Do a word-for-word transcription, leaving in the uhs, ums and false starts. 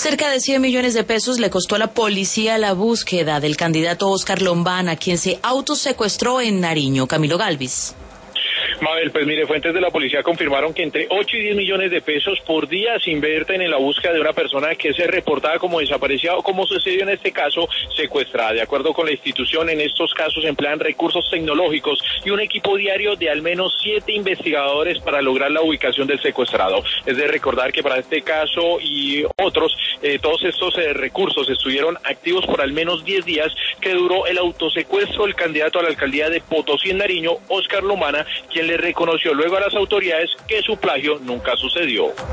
Cerca de cien millones de pesos le costó a la policía la búsqueda del candidato Óscar Lombana, quien se autosecuestró en Nariño. Camilo Galvis. Mabel, pues mire, fuentes de la policía confirmaron que entre ocho y diez millones de pesos por día se invierten en la búsqueda de una persona que se reportada como desaparecida o, como sucedió en este caso, secuestrada. De acuerdo con la institución, en estos casos emplean recursos tecnológicos y un equipo diario de al menos siete investigadores para lograr la ubicación del secuestrado. Es de recordar que para este caso y otros, eh, todos estos eh, recursos estuvieron activos por al menos diez días que duró el autosecuestro del candidato a la alcaldía de Potosí en Nariño, Óscar Lombana, quien le reconoció luego a las autoridades que su plagio nunca sucedió.